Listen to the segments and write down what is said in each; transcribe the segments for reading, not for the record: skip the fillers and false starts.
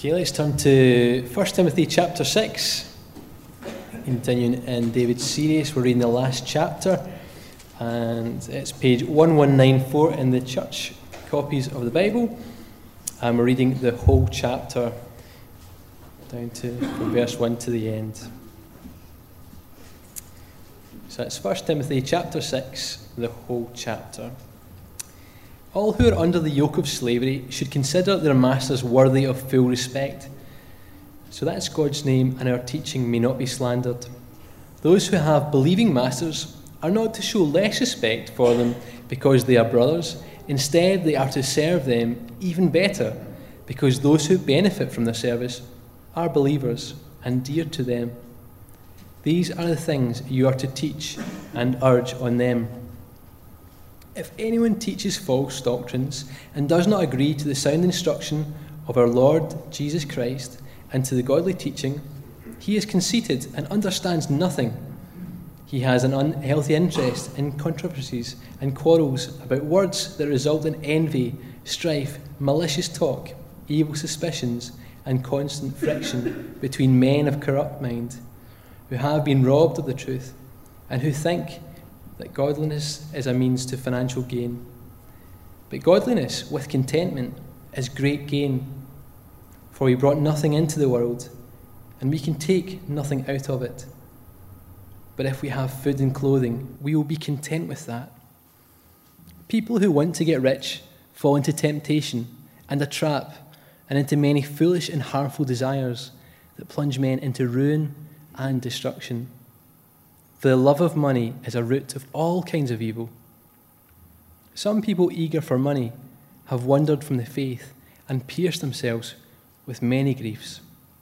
Okay, let's turn to 1 Timothy chapter 6. Continuing in David's series, we're reading the last chapter, and it's page 1194 in the church copies of the Bible, and we're reading the whole chapter down to from verse 1 to the end. So it's 1 Timothy chapter 6, the whole chapter. All who are under the yoke of slavery should consider their masters worthy of full respect, so that God's name and our teaching may not be slandered. Those who have believing masters are not to show less respect for them because they are brothers. Instead, they are to serve them even better, because those who benefit from their service are believers and dear to them. These are the things you are to teach and urge on them. If anyone teaches false doctrines and does not agree to the sound instruction of our Lord Jesus Christ and to the godly teaching, he is conceited and understands nothing. He has an unhealthy interest in controversies and quarrels about words that result in envy, strife, malicious talk, evil suspicions, and constant friction between men of corrupt mind, who have been robbed of the truth and who think that godliness is a means to financial gain. But godliness with contentment is great gain, for we brought nothing into the world, and we can take nothing out of it. But if we have food and clothing, we will be content with that. People who want to get rich fall into temptation and a trap, and into many foolish and harmful desires that plunge men into ruin and destruction. For the love of money is a root of all kinds of evil. Some people eager for money have wandered from the faith and pierced themselves with many griefs.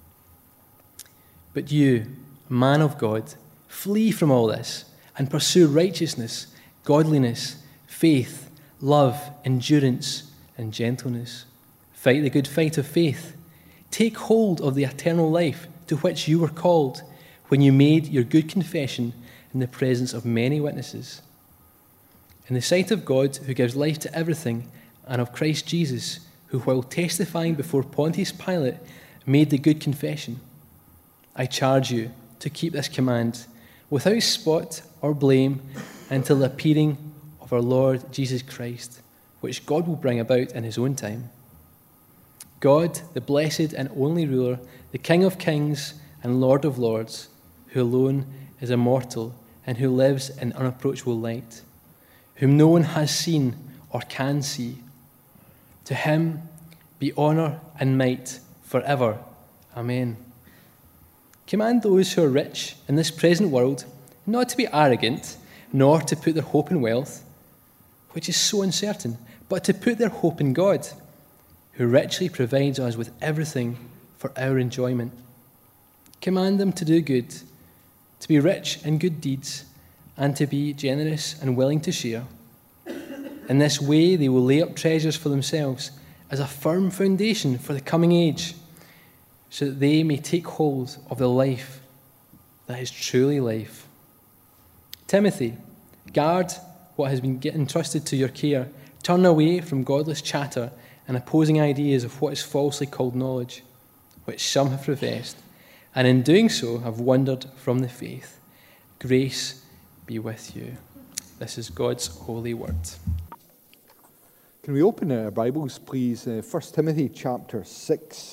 But you, man of God, flee from all this and pursue righteousness, godliness, faith, love, endurance, and gentleness. Fight the good fight of faith. Take hold of the eternal life to which you were called when you made your good confession in the presence of many witnesses. In the sight of God, who gives life to everything, and of Christ Jesus, who, while testifying before Pontius Pilate, made the good confession, I charge you to keep this command without spot or blame until the appearing of our Lord Jesus Christ, which God will bring about in his own time. God, the blessed and only ruler, the King of kings and Lord of lords, who alone is immortal and who lives in unapproachable light, whom no one has seen or can see. To him be honour and might forever. Amen. Command those who are rich in this present world not to be arrogant, nor to put their hope in wealth, which is so uncertain, but to put their hope in God, who richly provides us with everything for our enjoyment. Command them to do good, to be rich in good deeds, and to be generous and willing to share. In this way they will lay up treasures for themselves as a firm foundation for the coming age, so that they may take hold of the life that is truly life. Timothy, guard what has been entrusted to your care. Turn away from godless chatter and opposing ideas of what is falsely called knowledge, which some have professed, and in doing so have wandered from the faith. Grace be with you. This is God's holy word. Can we open our Bibles, please? 1 Timothy chapter 6.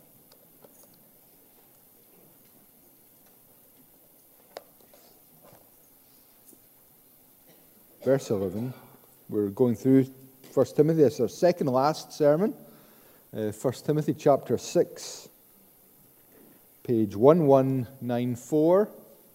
Verse 11. We're going through 1 Timothy. It's our second last sermon. 1 Timothy chapter 6. Page 1194.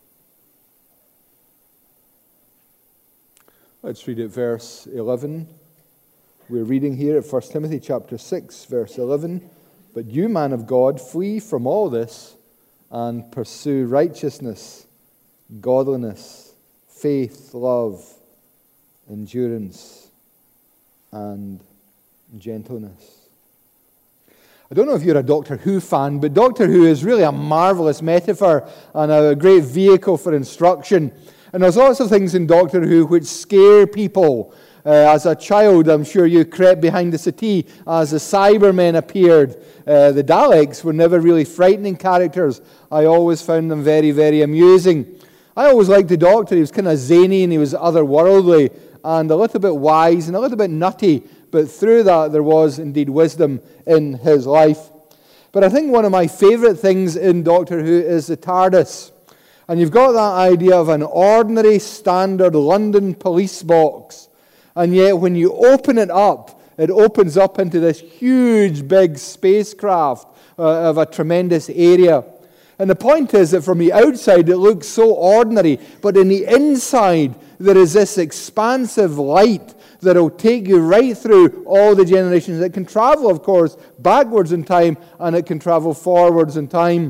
Let's read it, verse 11. We're reading here at 1 Timothy chapter 6, verse 11. But you, man of God, flee from all this and pursue righteousness, godliness, faith, love, endurance, and gentleness. I don't know if you're a Doctor Who fan, but Doctor Who is really a marvellous metaphor and a great vehicle for instruction. And there's lots of things in Doctor Who which scare people As a child, I'm sure you crept behind the settee as the Cybermen appeared. The Daleks were never really frightening characters. I always found them very, very amusing. I always liked the Doctor. He was kind of zany and he was otherworldly and a little bit wise and a little bit nutty. But through that, there was indeed wisdom in his life. But I think one of my favourite things in Doctor Who is the TARDIS. And you've got that idea of an ordinary, standard London police box. And yet when you open it up, it opens up into this huge, big spacecraft of a tremendous area. And the point is that from the outside, it looks so ordinary. But in the inside, there is this expansive light that will take you right through all the generations. It can travel, of course, backwards in time, and it can travel forwards in time.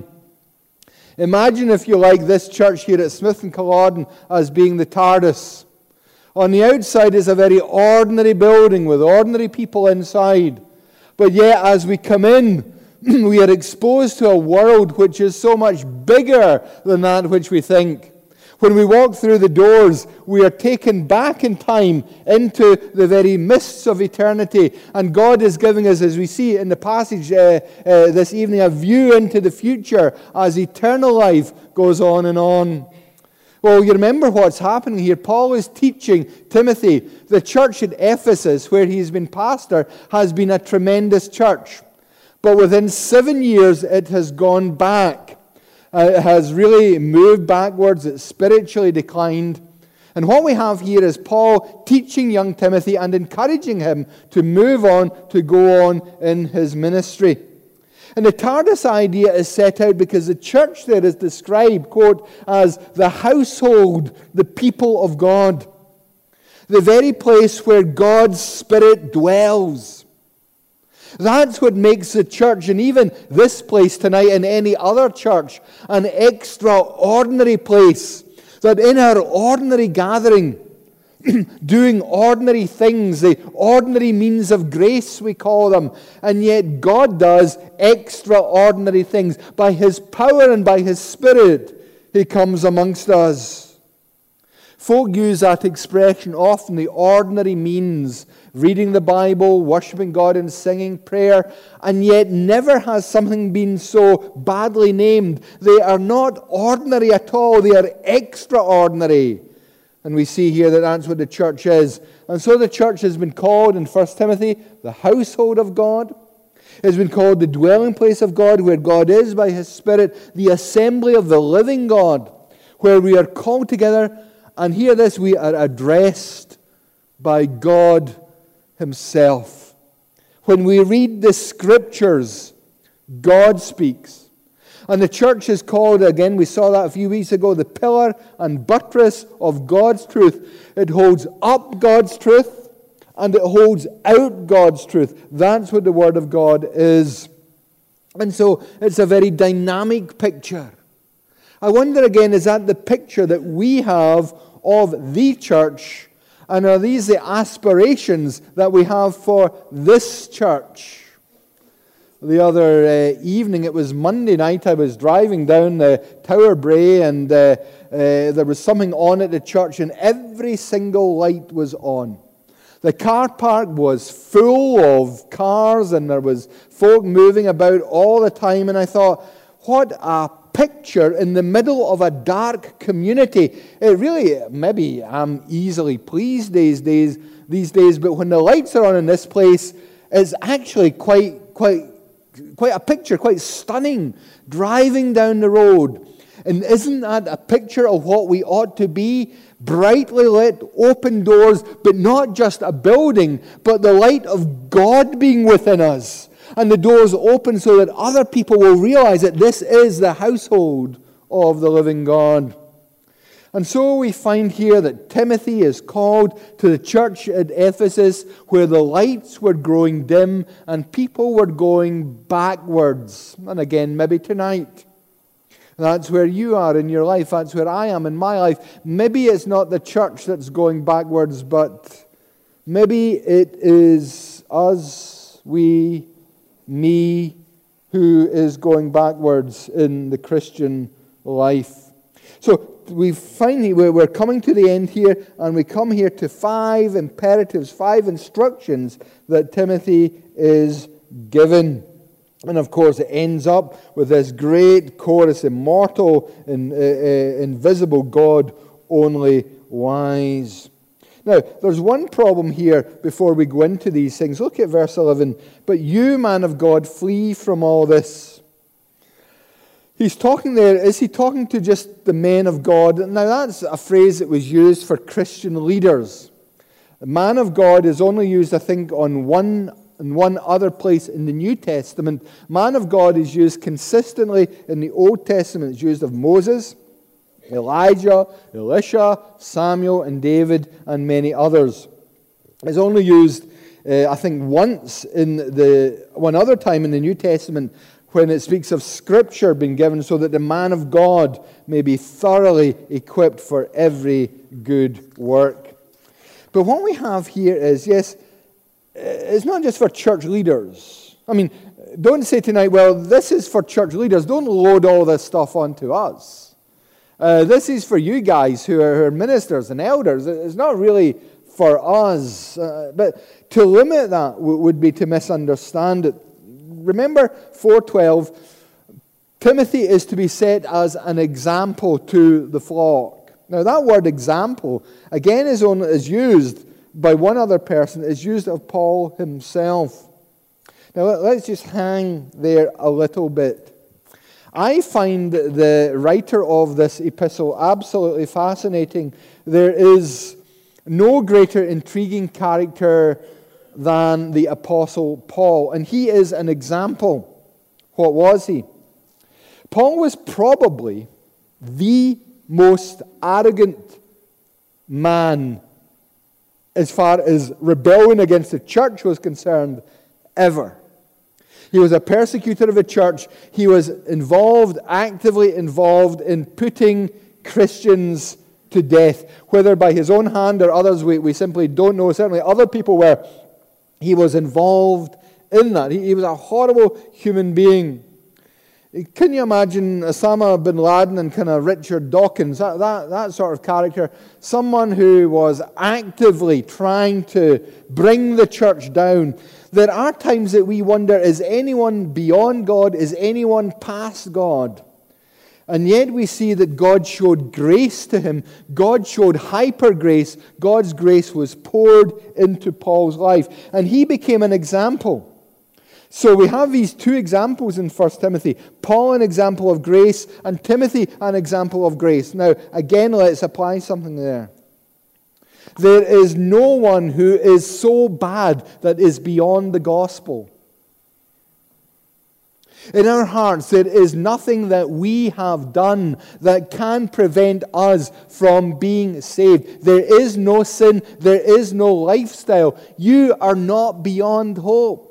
Imagine, if you like, this church here at Smith and Culloden as being the TARDIS. On the outside is a very ordinary building with ordinary people inside. But yet, as we come in, we are exposed to a world which is so much bigger than that which we think. When we walk through the doors, we are taken back in time into the very mists of eternity. And God is giving us, as we see in the passage this evening, a view into the future as eternal life goes on and on. Well, you remember what's happening here. Paul is teaching Timothy. The church at Ephesus, where he's been pastor, has been a tremendous church. But within 7 years, it has gone back. It has really moved backwards. It's spiritually declined. And what we have here is Paul teaching young Timothy and encouraging him to move on, to go on in his ministry. And the TARDIS idea is set out because the church there is described, quote, as the household, the people of God. The very place where God's Spirit dwells. That's what makes the church, and even this place tonight and any other church, an extraordinary place. That in our ordinary gathering, doing ordinary things, the ordinary means of grace we call them, and yet God does extraordinary things. By His power and by His Spirit, He comes amongst us. Folk use that expression often, the ordinary means, reading the Bible, worshiping God and singing prayer, and yet never has something been so badly named. They are not ordinary at all, they are extraordinary. And we see here that that's what the church is. And so the church has been called in 1 Timothy, the household of God. It's been called the dwelling place of God, where God is by His Spirit, the assembly of the living God, where we are called together. And hear this, we are addressed by God Himself. When we read the Scriptures, God speaks. And the church is called, again, we saw that a few weeks ago, the pillar and buttress of God's truth. It holds up God's truth and it holds out God's truth. That's what the Word of God is. And so it's a very dynamic picture. I wonder again, is that the picture that we have of the church? And are these the aspirations that we have for this church? The other evening, it was Monday night, I was driving down Tower Bray, and there was something on at the church, and every single light was on. The car park was full of cars, and there was folk moving about all the time, and I thought, what a picture in the middle of a dark community. It really, maybe I'm easily pleased these days, but when the lights are on in this place, it's actually quite a picture, quite stunning, driving down the road. And isn't that a picture of what we ought to be? Brightly lit, open doors, but not just a building, but the light of God being within us. And the doors open so that other people will realize that this is the household of the living God. And so we find here that Timothy is called to the church at Ephesus, where the lights were growing dim and people were going backwards. And again, maybe tonight. That's where you are in your life. That's where I am in my life. Maybe it's not the church that's going backwards, but maybe it is us, me, who is going backwards in the Christian life. So we're coming to the end here, and we come here to 5 imperatives, 5 instructions that Timothy is given. And of course, it ends up with this great chorus, immortal, invisible God, only wise. Now, there's one problem here before we go into these things. Look at verse 11. But you, man of God, flee from all this. He's talking there, is he talking to just the men of God? Now, that's a phrase that was used for Christian leaders. The man of God is only used, I think, in one other place in the New Testament. Man of God is used consistently in the Old Testament. It's used of Moses, Elijah, Elisha, Samuel, and David, and many others. It's only used, I think, one other time in the New Testament when it speaks of Scripture being given so that the man of God may be thoroughly equipped for every good work. But what we have here is, yes, it's not just for church leaders. I mean, don't say tonight, well, this is for church leaders. Don't load all this stuff onto us. This is for you guys who are ministers and elders. It's not really for us. But to limit that would be to misunderstand it. Remember 4:12, Timothy is to be set as an example to the flock. Now that word example, again, is used by one other person, is used of Paul himself. Now let's just hang there a little bit. I find the writer of this epistle absolutely fascinating. There is no greater intriguing character than the Apostle Paul, and he is an example. What was he? Paul was probably the most arrogant man as far as rebellion against the church was concerned ever. He was a persecutor of the church. He was actively involved in putting Christians to death, whether by his own hand or others, we simply don't know. Certainly other people were. He was involved in that. He was a horrible human being. Can you imagine Osama bin Laden and kind of Richard Dawkins, that sort of character? Someone who was actively trying to bring the church down. There are times that we wonder, is anyone beyond God? Is anyone past God? And yet we see that God showed grace to him. God showed hyper grace. God's grace was poured into Paul's life. And he became an example. So we have these two examples in 1 Timothy. Paul, an example of grace, and Timothy, an example of grace. Now, again, let's apply something there. There is no one who is so bad that is beyond the gospel. In our hearts, there is nothing that we have done that can prevent us from being saved. There is no sin. There is no lifestyle. You are not beyond hope.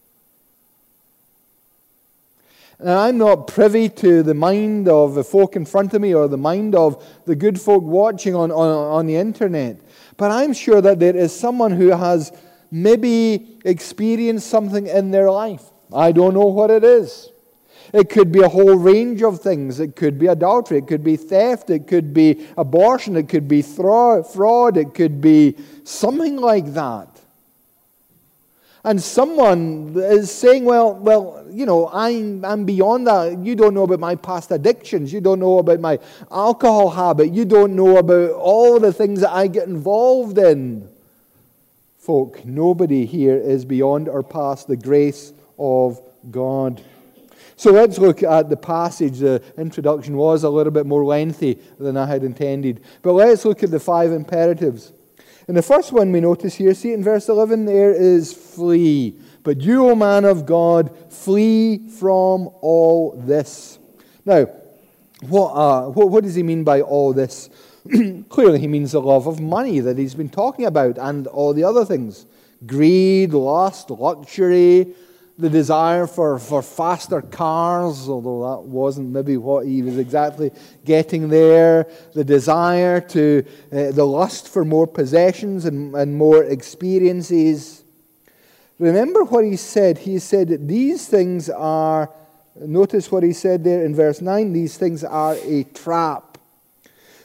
Now, I'm not privy to the mind of the folk in front of me or the mind of the good folk watching on the internet. But I'm sure that there is someone who has maybe experienced something in their life. I don't know what it is. It could be a whole range of things. It could be adultery. It could be theft. It could be abortion. It could be fraud. It could be something like that. And someone is saying, well, you know, I'm beyond that. You don't know about my past addictions. You don't know about my alcohol habit. You don't know about all the things that I get involved in. Folk, nobody here is beyond or past the grace of God. So let's look at the passage. The introduction was a little bit more lengthy than I had intended. But let's look at the 5 imperatives. And the first one we notice here, see in verse 11, there is flee. But you, O man of God, flee from all this. Now, what does he mean by all this? Clearly he means the love of money that he's been talking about and all the other things. Greed, lust, luxury, the desire for faster cars, although that wasn't maybe what he was exactly getting there. The desire the lust for more possessions and more experiences. Remember what he said. He said that these things are, notice what he said there in verse 9, these things are a trap.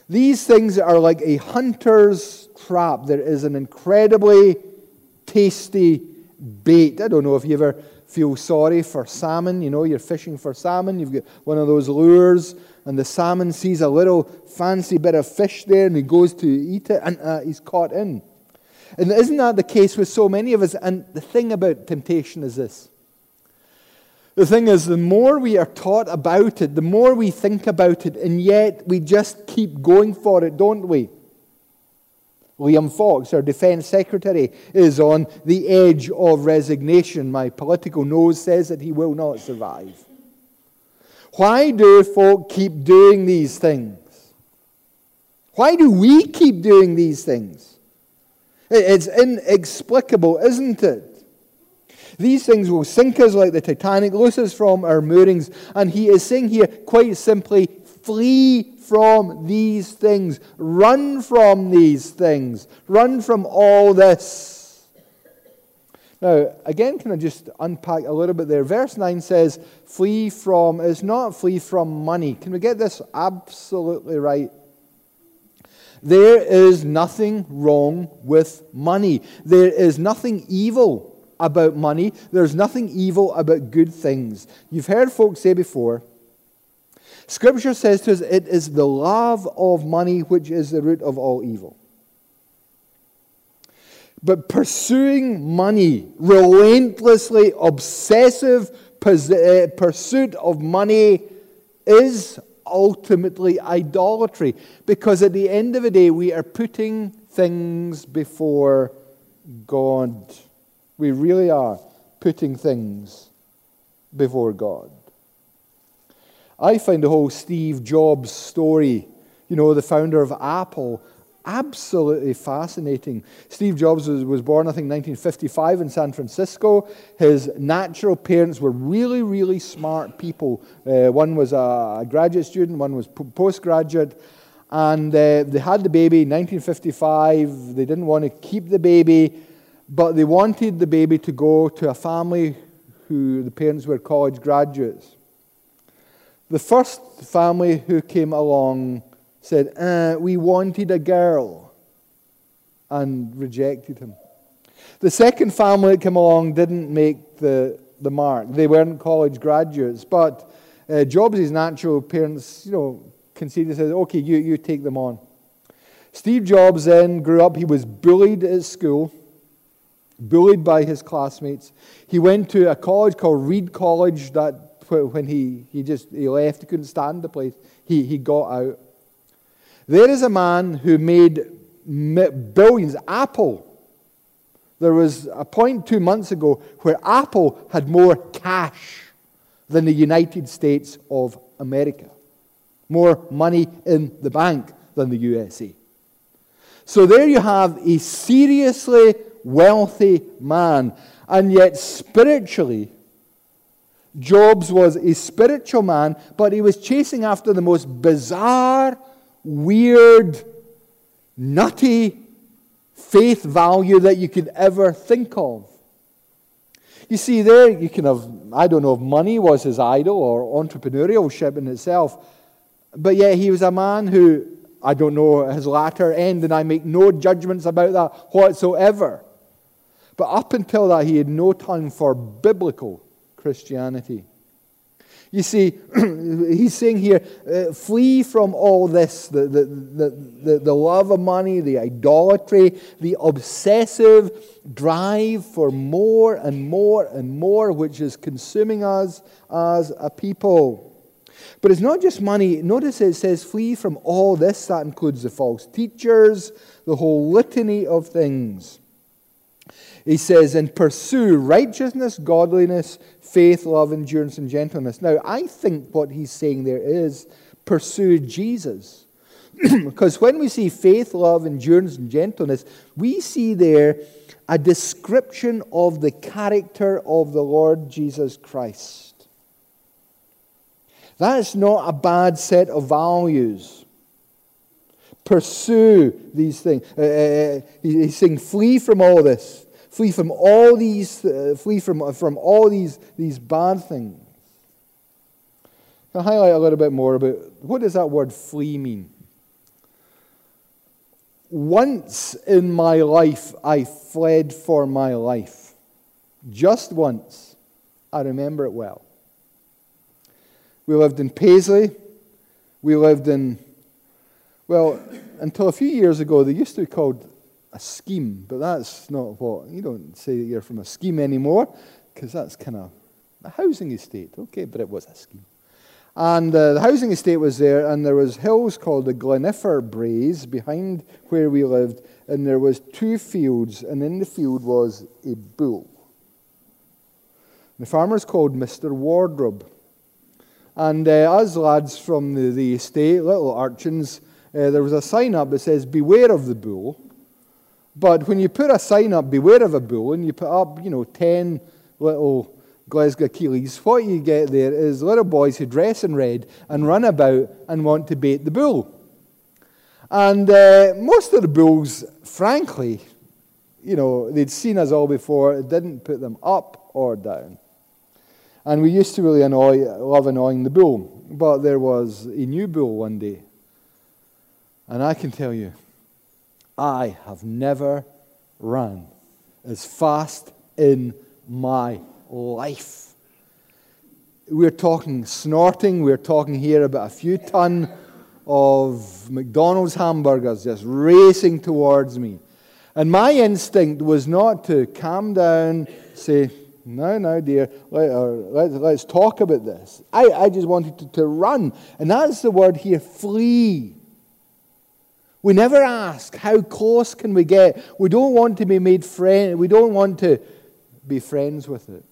These things are like a hunter's trap. There is an incredibly tasty bait. I don't know if you ever feel sorry for salmon. You know, you're fishing for salmon. You've got one of those lures, and the salmon sees a little fancy bit of fish there, and he goes to eat it, and he's caught in. And isn't that the case with so many of us? And the thing about temptation is this. The thing is, the more we are taught about it, the more we think about it, and yet we just keep going for it, don't we? Liam Fox, our Defence Secretary, is on the edge of resignation. My political nose says that he will not survive. Why do folk keep doing these things? Why do we keep doing these things? It's inexplicable, isn't it? These things will sink us like the Titanic, loose us from our moorings. And he is saying here, quite simply, flee from these things. Run from these things. Run from all this. Now, again, can I just unpack a little bit there? Verse 9 says, flee from, is not flee from money. Can we get this absolutely right? There is nothing wrong with money. There is nothing evil about money. There's nothing evil about good things. You've heard folks say before, Scripture says to us, it is the love of money which is the root of all evil. But pursuing money, relentlessly obsessive pursuit of money is ultimately idolatry. Because at the end of the day, we are putting things before God. We really are putting things before God. I find the whole Steve Jobs story, you know, the founder of Apple, absolutely fascinating. Steve Jobs was born, I think, 1955 in San Francisco. His natural parents were really, really smart people. One was a graduate student, one was postgraduate. And they had the baby in 1955. They didn't want to keep the baby, but they wanted the baby to go to a family who the parents were college graduates. The first family who came along said, we wanted a girl, and rejected him. The second family that came along didn't make the mark. They weren't college graduates, but Jobs' natural parents, conceded, said, okay, you take them on. Steve Jobs then grew up. He was bullied at school, bullied by his classmates. He went to a college called Reed College that when he left, he couldn't stand the place. He got out. There is a man who made billions. Apple. There was a point 2 months ago where Apple had more cash than the United States of America. More money in the bank than the USA. So there you have a seriously wealthy man. And yet spiritually, Jobs was a spiritual man, but he was chasing after the most bizarre, weird, nutty faith value that you could ever think of. You see, there you can have, I don't know if money was his idol or entrepreneurship in itself, but yet he was a man who, I don't know his latter end, and I make no judgments about that whatsoever. But up until that, he had no time for biblical Christianity. You see, he's saying here, flee from all this, the love of money, the idolatry, the obsessive drive for more and more and more, which is consuming us as a people. But it's not just money. Notice it says flee from all this. That includes the false teachers, the whole litany of things. He says, and pursue righteousness, godliness, faith, love, endurance, and gentleness. Now, I think what he's saying there is pursue Jesus. Because when we see faith, love, endurance, and gentleness, we see there a description of the character of the Lord Jesus Christ. That's not a bad set of values. Pursue these things. He's saying, flee from all this. Flee from all these. Flee from all these bad things. I'll highlight a little bit more about what does that word flee mean. Once in my life, I fled for my life. Just once. I remember it well. We lived in Paisley. We lived in, well, until a few years ago, they used to be called a scheme, but that's not what, you don't say that you're from a scheme anymore, because that's kind of a housing estate. Okay, but it was a scheme. And the housing estate was there, and there was hills called the Glenifer Braes behind where we lived, and there was 2 fields, and in the field was a bull. The farmer's called Mr. Wardrobe. And us lads from the estate, little urchins, there was a sign up that says, "Beware of the bull." But when you put a sign up, "Beware of a bull," and you put up, 10 little Glasgow Keeleys, what you get there is little boys who dress in red and run about and want to bait the bull. And most of the bulls, frankly, they'd seen us all before. It didn't put them up or down. And we used to really love annoying the bull. But there was a new bull one day. And I can tell you, I have never run as fast in my life. We're talking snorting. We're talking here about a few ton of McDonald's hamburgers just racing towards me. And my instinct was not to calm down, say, "No, dear, let's talk about this." I just wanted to run. And that's the word here, flee. We never ask, how close can we get? We don't want to be made friends. We don't want to be friends with it.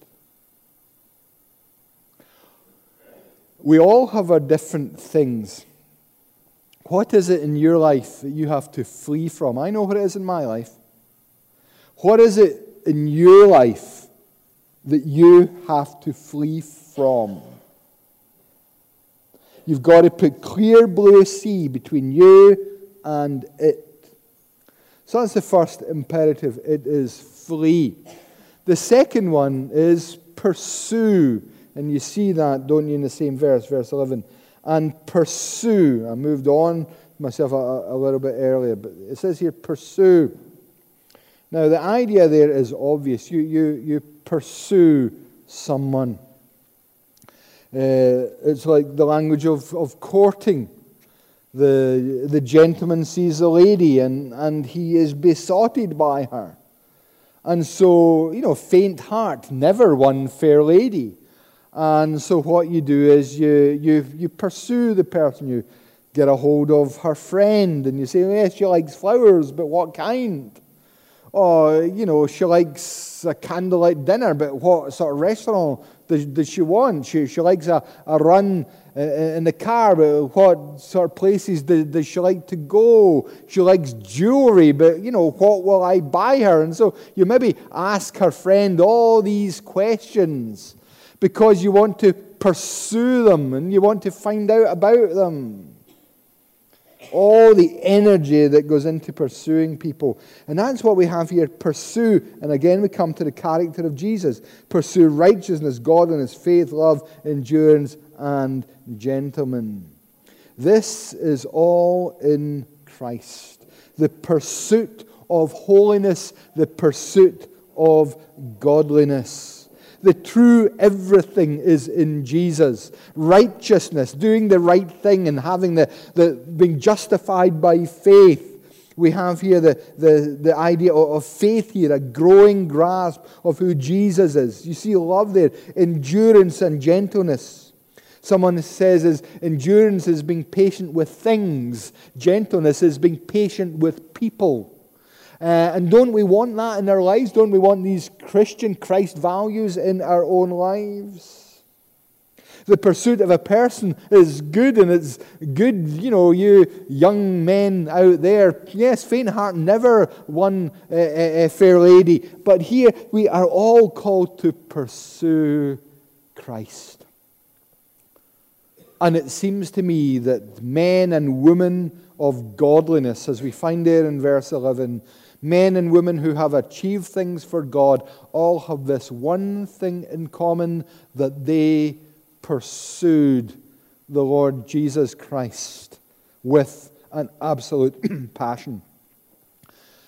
We all have our different things. What is it in your life that you have to flee from? I know what it is in my life. What is it in your life that you have to flee from? You've got to put clear blue sea between you and it. So that's the first imperative. It is flee. The second one is pursue. And you see that, don't you, in the same verse 11. And pursue. I moved on myself a little bit earlier, but it says here, pursue. Now, the idea there is obvious. You pursue someone. It's like the language of courting. The gentleman sees the lady, and he is besotted by her. And so, faint heart never won fair lady. And so what you do is you pursue the person. You get a hold of her friend, and you say, "Yes, she likes flowers, but what kind?" Or, she likes a candlelight dinner, but what sort of restaurant does she want? She likes a run in the car, but what sort of places does she like to go? She likes jewelry, but, what will I buy her? And so you maybe ask her friend all these questions because you want to pursue them and you want to find out about them. All the energy that goes into pursuing people. And that's what we have here, pursue. And again, we come to the character of Jesus. Pursue righteousness, godliness, faith, love, endurance, and gentlemen. This is all in Christ. The pursuit of holiness, the pursuit of godliness. The true everything is in Jesus. Righteousness, doing the right thing and having the being justified by faith. We have here the idea of faith here, a growing grasp of who Jesus is. You see love there, endurance and gentleness. Someone says endurance is being patient with things. Gentleness is being patient with people. And don't we want that in our lives? Don't we want these Christian Christ values in our own lives? The pursuit of a person is good, and it's good, you young men out there. Yes, faint heart never won a fair lady. But here we are all called to pursue Christ. And it seems to me that men and women of godliness, as we find there in verse 11, men and women who have achieved things for God all have this one thing in common, that they pursued the Lord Jesus Christ with an absolute passion.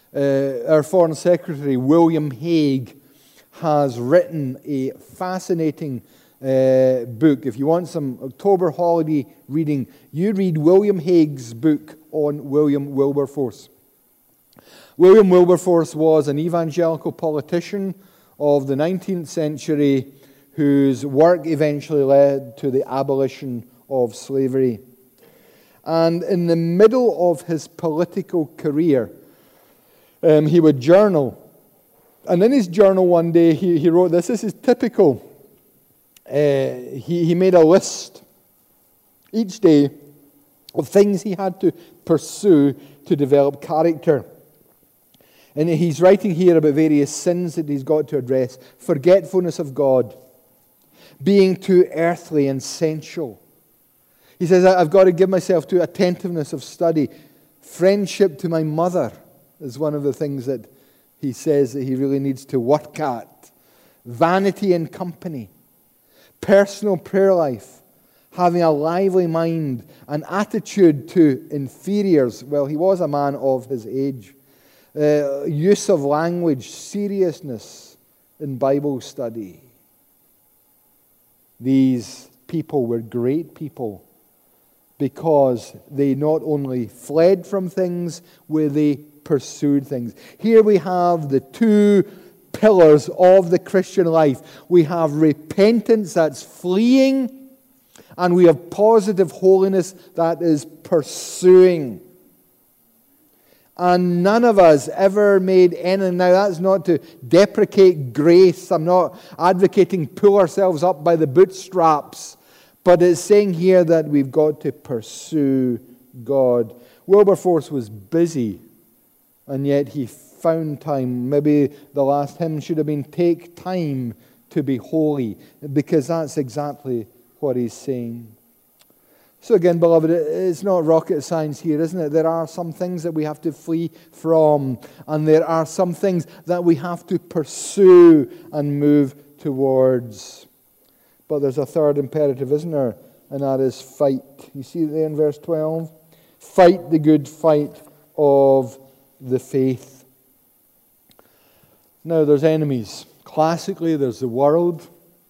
Our Foreign Secretary, William Hague, has written a fascinating book. If you want some October holiday reading, you read William Hague's book on William Wilberforce. William Wilberforce was an evangelical politician of the 19th century whose work eventually led to the abolition of slavery. And in the middle of his political career, he would journal. And in his journal one day, he wrote this. This is typical. He made a list each day of things he had to pursue to develop character. And he's writing here about various sins that he's got to address. Forgetfulness of God. Being too earthly and sensual. He says, I've got to give myself to attentiveness of study. Friendship to my mother is one of the things that he says that he really needs to work at. Vanity in company. Personal prayer life. Having a lively mind. An attitude to inferiors. Well, he was a man of his age. Use of language. Seriousness in Bible study. These people were great people because they not only fled from things, where they pursued things. Here we have the two pillars of the Christian life. We have repentance, that's fleeing, and we have positive holiness, that is pursuing. And none of us ever made any. Now, that's not to deprecate grace. I'm not advocating pull ourselves up by the bootstraps. But it's saying here that we've got to pursue God. Wilberforce was busy, and yet he found time. Maybe the last hymn should have been, "Take time to be holy," because that's exactly what he's saying. So again, beloved, it's not rocket science here, isn't it? There are some things that we have to flee from, and there are some things that we have to pursue and move towards. But there's a third imperative, isn't there? And that is fight. You see it there in verse 12? Fight the good fight of the faith. Now, there's enemies. Classically, there's the world,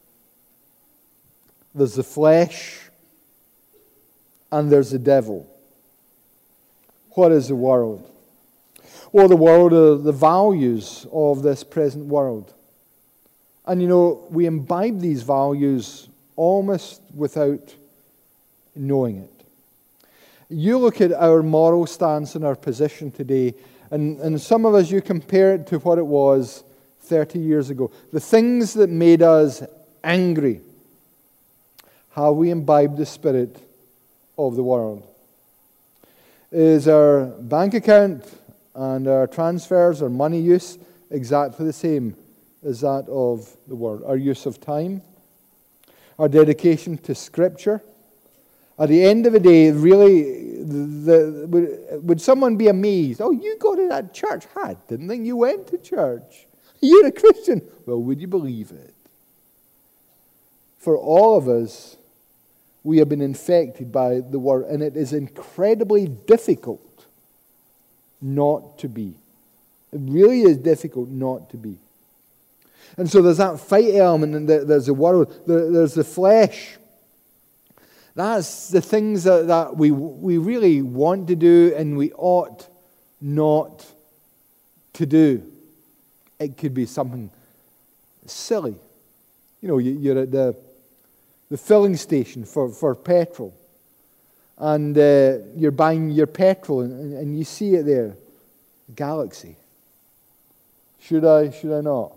there's the flesh, and there's the devil. What is the world? Well, the world are the values of this present world. And you know, we imbibe these values almost without knowing it. You look at our moral stance and our position today, and some of us, you compare it to what it was 30 years ago. The things that made us angry, how we imbibe the spirit of the world. Is our bank account and our transfers, our money use, exactly the same as that of the world? Our use of time, our dedication to Scripture. At the end of the day, really, would someone be amazed? Oh, you go to that church? I didn't think you went to church. You're a Christian. Well, would you believe it? For all of us, we have been infected by the world, and it is incredibly difficult not to be. It really is difficult not to be. And so there's that fight element, and there's the world, there's the flesh. That's the things that we really want to do, and we ought not to do. It could be something silly. You know, you're at the filling station for petrol, and you're buying your petrol, and you see it there, Galaxy. Should I not?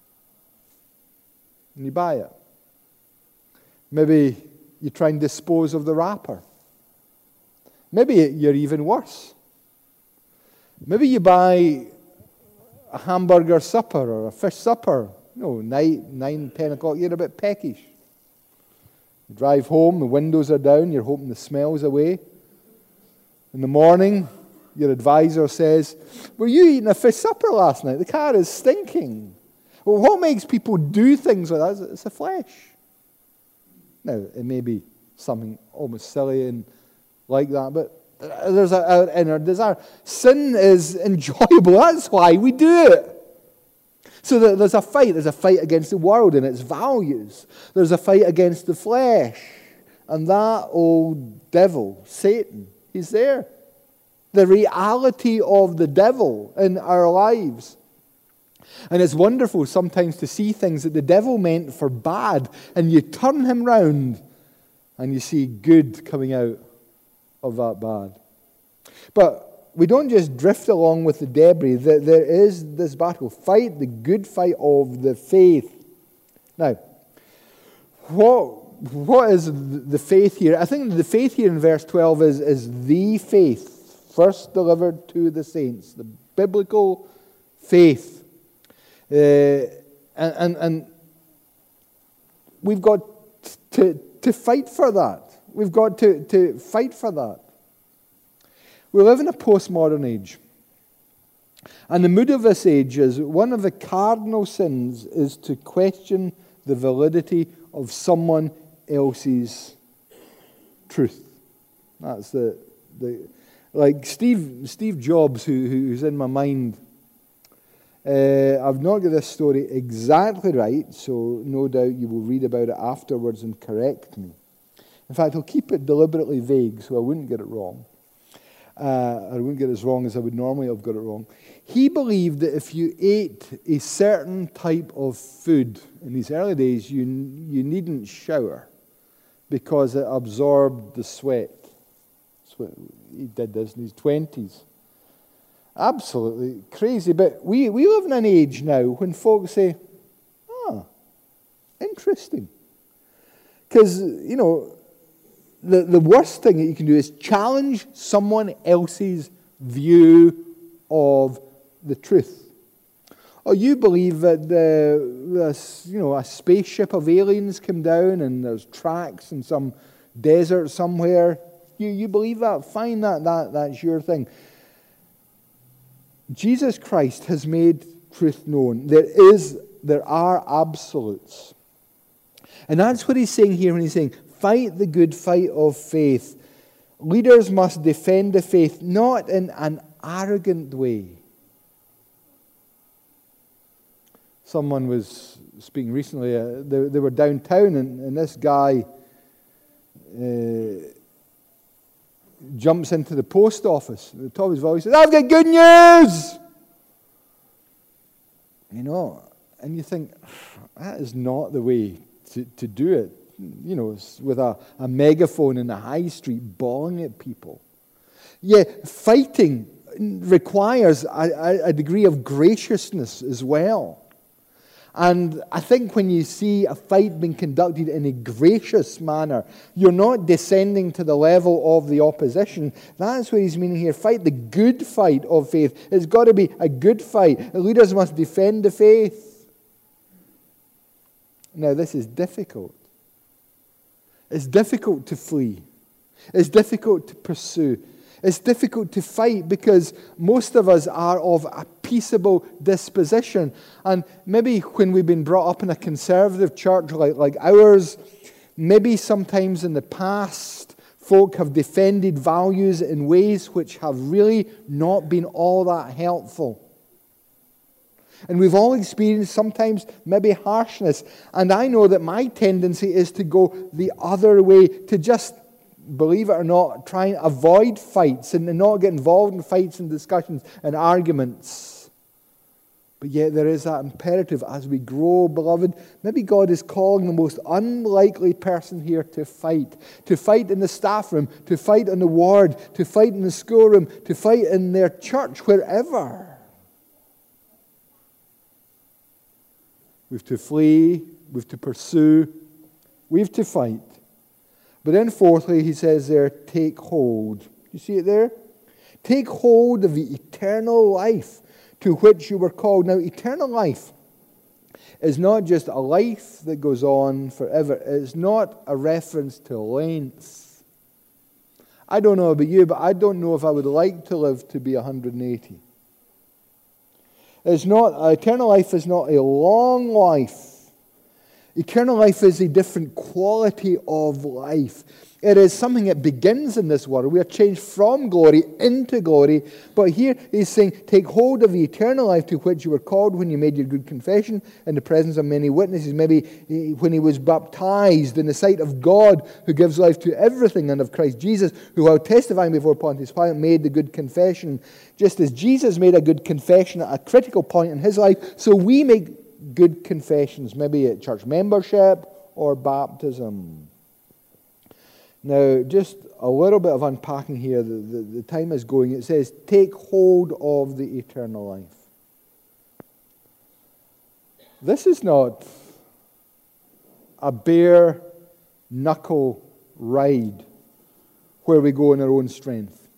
And you buy it. Maybe you try and dispose of the wrapper. Maybe you're even worse. Maybe you buy a hamburger supper or a fish supper. No, 9, 10 o'clock, you're a bit peckish. You drive home, the windows are down, you're hoping the smell's away. In the morning, your advisor says, "Were you eating a fish supper last night? The car is stinking." Well, what makes people do things like that? It's the flesh. Now, it may be something almost silly and like that, but There's an inner desire. Sin is enjoyable. That's why we do it. So there's a fight. There's a fight against the world and its values. There's a fight against the flesh. And that old devil, Satan, he's there. The reality of the devil in our lives. And it's wonderful sometimes to see things that the devil meant for bad, and you turn him round and you see good coming out of that bad. But we don't just drift along with the debris. There is this battle. Fight the good fight of the faith. Now, what is the faith here? I think the faith here in verse 12 is the faith first delivered to the saints. The biblical faith. And we've got to fight for that. We've got to fight for that. We live in a postmodern age. And the mood of this age is, one of the cardinal sins is to question the validity of someone else's truth. That's like Steve Jobs, who's in my mind. I've not got this story exactly right, so no doubt you will read about it afterwards and correct me. In fact, I'll keep it deliberately vague so I wouldn't get it wrong. I wouldn't get it as wrong as I would normally have got it wrong. He believed that if you ate a certain type of food in these early days, you needn't shower because it absorbed the sweat. He did this in his 20s. Absolutely crazy. But we live in an age now when folks say, interesting. Because, the worst thing that you can do is challenge someone else's view of the truth. Or you believe that a spaceship of aliens came down and there's tracks in some desert somewhere. You believe that? Fine, that's your thing. Jesus Christ has made truth known. There are absolutes. And that's what he's saying here when he's saying, fight the good fight of faith. Leaders must defend the faith, not in an arrogant way. Someone was speaking recently, they were downtown, and this guy jumps into the post office at the top of his voice, says, "I've got good news!" And you think, that is not the way to do it. With a megaphone in the high street bawling at people. Yeah, fighting requires a degree of graciousness as well. And I think when you see a fight being conducted in a gracious manner, you're not descending to the level of the opposition. That's what he's meaning here. Fight the good fight of faith. It's got to be a good fight. The leaders must defend the faith. Now, this is difficult. It's difficult to flee. It's difficult to pursue. It's difficult to fight because most of us are of a peaceable disposition. And maybe when we've been brought up in a conservative church like ours, maybe sometimes in the past, folk have defended values in ways which have really not been all that helpful. And we've all experienced sometimes maybe harshness. And I know that my tendency is to go the other way, to just, believe it or not, try and avoid fights and not get involved in fights and discussions and arguments. But yet there is that imperative as we grow, beloved. Maybe God is calling the most unlikely person here to fight in the staff room, to fight in the ward, to fight in the schoolroom, to fight in their church, wherever. We've to flee, we've to pursue, we've to fight. But then fourthly, he says there, take hold. You see it there? Take hold of the eternal life to which you were called. Now, eternal life is not just a life that goes on forever. It's not a reference to length. I don't know about you, but I don't know if I would like to live to be 180. Eternal life is not a long life. Eternal life is a different quality of life. It is something that begins in this world. We are changed from glory into glory. But here he's saying, take hold of the eternal life to which you were called when you made your good confession in the presence of many witnesses. Maybe when he was baptized in the sight of God, who gives life to everything, and of Christ Jesus, who, while testifying before Pontius Pilate, made the good confession. Just as Jesus made a good confession at a critical point in his life, so we make good confessions, maybe at church membership or baptism. Now, just a little bit of unpacking here. The time is going. It says, take hold of the eternal life. This is not a bare knuckle ride where we go in our own strength.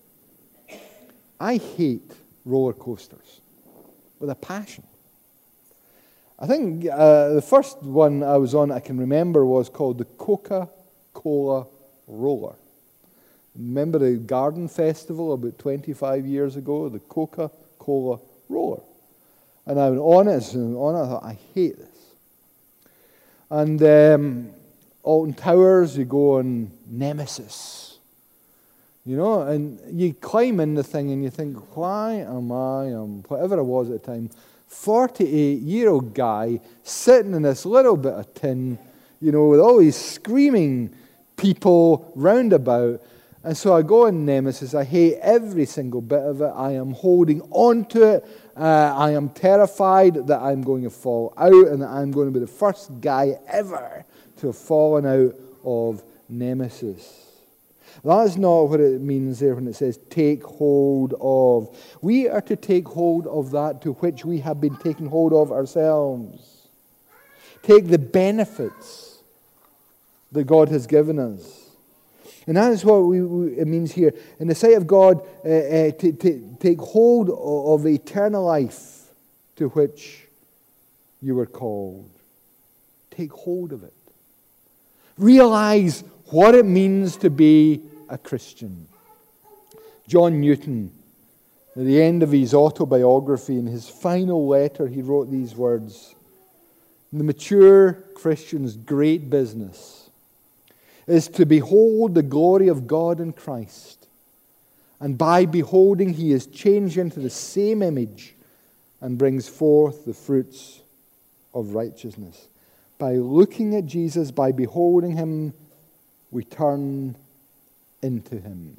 I hate roller coasters with a passion. I think the first one I was on I can remember was called the Coca-Cola Roller. Remember the Garden Festival about 25 years ago? The Coca-Cola Roller. And I went on it, I thought, I hate this. And Alton Towers, you go on Nemesis. You know, and you climb in the thing and you think, why am I, whatever I was at the time, 48-year-old guy sitting in this little bit of tin, you know, with all these screaming people round about. And so I go in Nemesis. I hate every single bit of it. I am holding on to it. I am terrified that I'm going to fall out and that I'm going to be the first guy ever to have fallen out of Nemesis. That is not what it means there when it says take hold of. We are to take hold of that to which we have been taken hold of ourselves. Take the benefits that God has given us. And that is what it means here. In the sight of God, take hold of the eternal life to which you were called. Take hold of it. Realize what it means to be a Christian. John Newton, at the end of his autobiography, in his final letter, he wrote these words: the mature Christian's great business is to behold the glory of God in Christ, and by beholding he is changed into the same image and brings forth the fruits of righteousness. By looking at Jesus, by beholding him, we turn into him.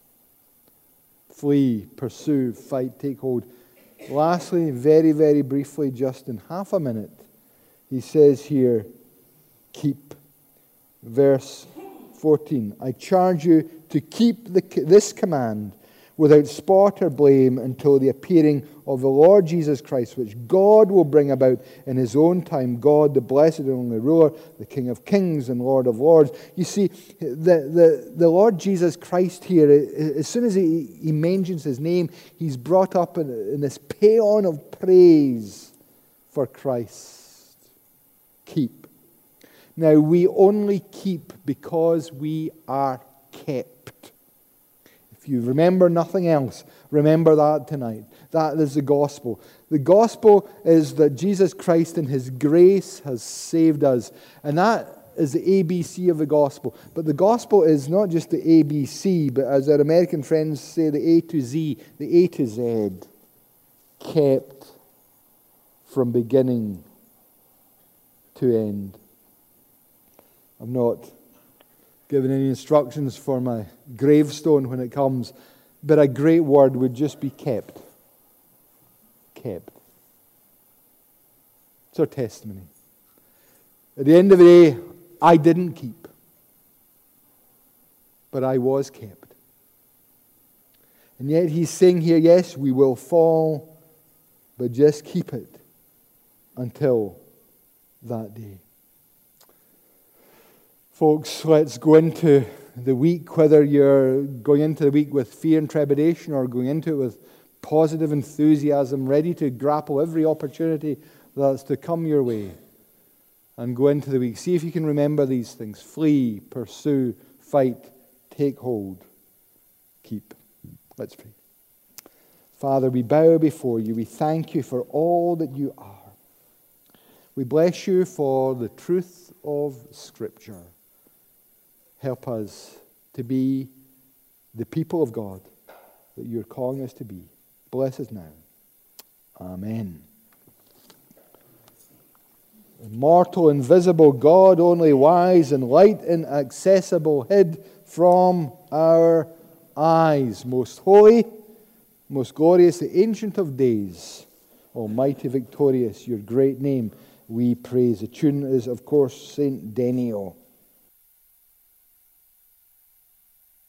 Flee, pursue, fight, take hold. Lastly, very, very briefly, just in half a minute, he says here, keep. Verse 14, I charge you to keep this command without spot or blame until the appearing of the Lord Jesus Christ, which God will bring about in his own time. God, the blessed and only ruler, the King of kings and Lord of lords. You see, the Lord Jesus Christ here, as soon as he mentions his name, he's brought up in this paean of praise for Christ. Keep. Now, we only keep because we are kept. If you remember nothing else, remember that tonight. That is the gospel. The gospel is that Jesus Christ in his grace has saved us. And that is the ABC of the gospel. But the gospel is not just the ABC, but as our American friends say, the A to Z, the A to Z. Kept from beginning to end. I'm not giving any instructions for my gravestone when it comes, but a great word would just be kept. Kept. It's our testimony. At the end of the day, I didn't keep, but I was kept. And yet he's saying here, yes, we will fall, but just keep it until that day. Folks, let's go into the week, whether you're going into the week with fear and trepidation or going into it with positive enthusiasm, ready to grapple every opportunity that's to come your way, and go into the week. See if you can remember these things. Flee, pursue, fight, take hold, keep. Let's pray. Father, we bow before you. We thank you for all that you are. We bless you for the truth of Scripture. Help us to be the people of God that you're calling us to be. Bless us now. Amen. Immortal, invisible God, only wise and light inaccessible, hid from our eyes. Most holy, most glorious, the Ancient of Days, almighty, victorious, your great name we praise. The tune is, of course, Saint Deniel.